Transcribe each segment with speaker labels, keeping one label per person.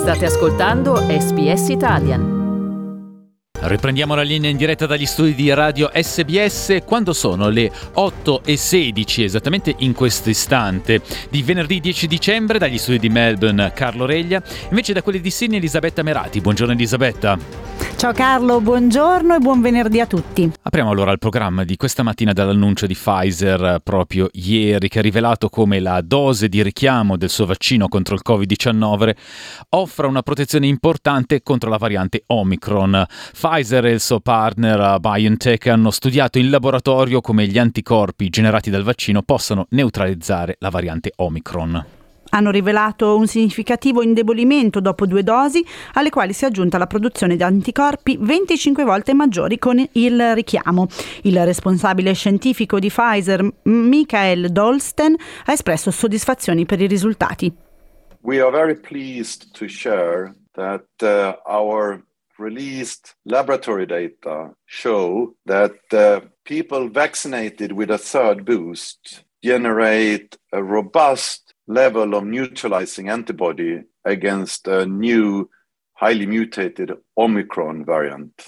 Speaker 1: State ascoltando SBS Italian.
Speaker 2: Riprendiamo la linea in diretta dagli studi di Radio SBS quando sono le 8:16, esattamente in questo istante, di venerdì 10 dicembre, dagli studi di Melbourne Carlo Reglia, invece da quelli di Sydney Elisabetta Merati. Buongiorno Elisabetta.
Speaker 3: Ciao Carlo, buongiorno e buon venerdì a tutti.
Speaker 2: Apriamo allora il programma di questa mattina dall'annuncio di Pfizer proprio ieri, che ha rivelato come la dose di richiamo del suo vaccino contro il Covid-19 offra una protezione importante contro la variante Omicron. Pfizer e il suo partner BioNTech hanno studiato in laboratorio come gli anticorpi generati dal vaccino possano neutralizzare la variante Omicron.
Speaker 3: Hanno rivelato un significativo indebolimento dopo 2 dosi, alle quali si è aggiunta la produzione di anticorpi 25 volte maggiori con il richiamo. Il responsabile scientifico di Pfizer, Mikael Dolsten, ha espresso soddisfazioni per i risultati.
Speaker 4: We are very pleased to share that our released laboratory data show that people vaccinated with a third boost generate a robust level of neutralizing antibody against a new highly mutated Omicron variant.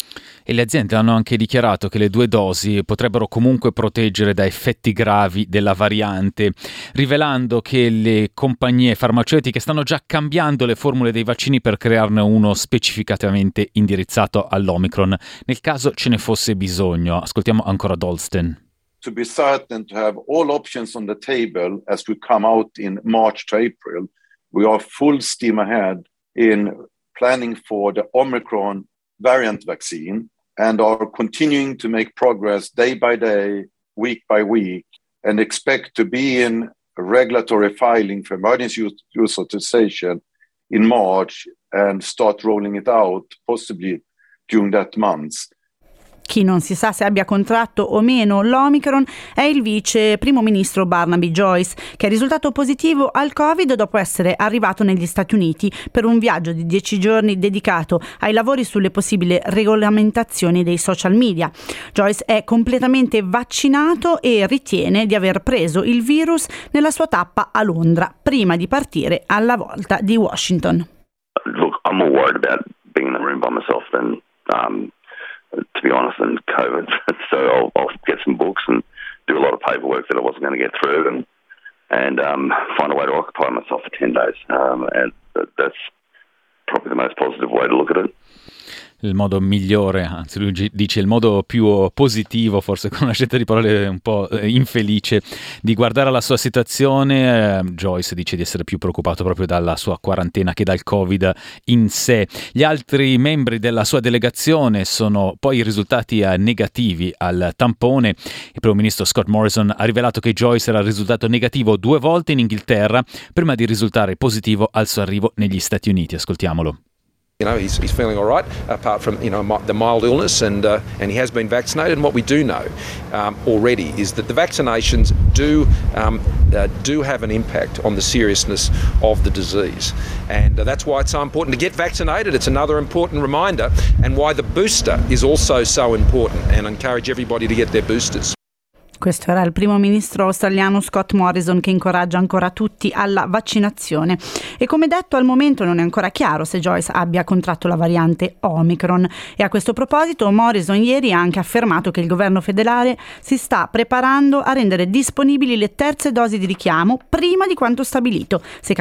Speaker 2: E le aziende hanno anche dichiarato che le 2 dosi potrebbero comunque proteggere da effetti gravi della variante, rivelando che le compagnie farmaceutiche stanno già cambiando le formule dei vaccini per crearne uno specificatamente indirizzato all'Omicron, nel caso ce ne fosse bisogno. Ascoltiamo ancora Dolsten.
Speaker 4: To be certain to have all options on the table as we come out in March to April, we are full steam ahead in planning for the Omicron variant vaccine and are continuing to make progress day by day, week by week, and expect to be in a regulatory filing for emergency use authorization in March and start rolling it out possibly during that month.
Speaker 3: Chi non si sa se abbia contratto o meno l'Omicron è il vice primo ministro Barnaby Joyce, che è risultato positivo al Covid dopo essere arrivato negli Stati Uniti per un viaggio di 10 giorni dedicato ai lavori sulle possibili regolamentazioni dei social media. Joyce è completamente vaccinato e ritiene di aver preso il virus nella sua tappa a Londra, prima di partire alla volta di Washington.
Speaker 5: Look, I'm more worried about being in the room by myself than to be honest, and COVID. So I'll get some books and do a lot of paperwork that I wasn't going to get through and find a way to occupy myself for 10 days. And that's probably the most positive way to look at it.
Speaker 2: Il modo migliore, anzi lui dice il modo più positivo, forse con una scelta di parole un po' infelice, di guardare la sua situazione. Joyce dice di essere più preoccupato proprio dalla sua quarantena che dal Covid in sé. Gli altri membri della sua delegazione sono poi risultati negativi al tampone. Il primo ministro Scott Morrison ha rivelato che Joyce era risultato negativo 2 volte in Inghilterra prima di risultare positivo al suo arrivo negli Stati Uniti. Ascoltiamolo.
Speaker 6: You know, he's feeling all right, apart from, the mild illness, and he has been vaccinated. And what we do know already is that the vaccinations do have an impact on the seriousness of the disease. And that's why it's so important to get vaccinated. It's another important reminder, and why the booster is also so important, and I encourage everybody to get their boosters.
Speaker 3: Questo era il primo ministro australiano Scott Morrison, che incoraggia ancora tutti alla vaccinazione. E come detto, al momento non è ancora chiaro se Joyce abbia contratto la variante Omicron. E a questo proposito Morrison ieri ha anche affermato che il governo federale si sta preparando a rendere disponibili le terze dosi di richiamo prima di quanto stabilito. Se